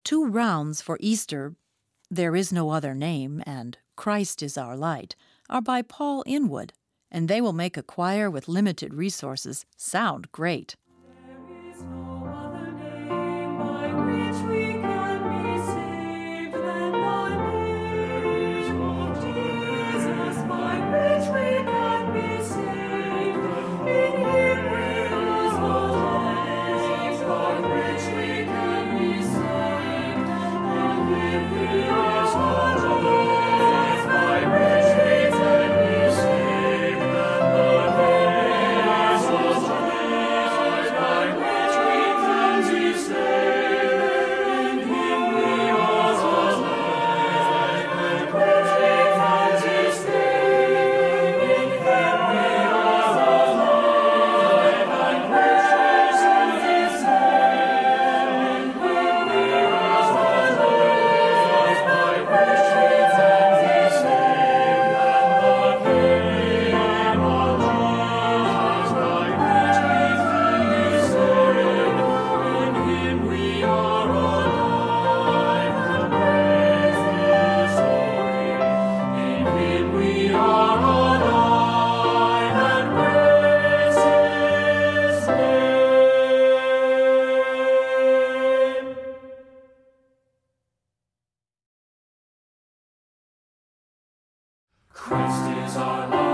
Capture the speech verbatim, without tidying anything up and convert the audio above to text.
two rounds for Easter, There Is No Other Name and Christ is Our Light, are by Paul Inwood, and they will make a choir with limited resources sound great. There is no other name by which we can be saved than the name of Jesus, by which we can be saved. In Him we are alive, by which we can be saved. In Him we are alive, by which we can be saved. The name of Jesus, by which we can be saved. In Him we are alive, by which we can be saved. In Him we are alive, by which we can be saved. In Him we are alive, by which we can be saved. And the name of Jesus, by which we can be saved. In Him we are alive, and praise His holy. In Him we are alive, and praise His name. Christ is our life.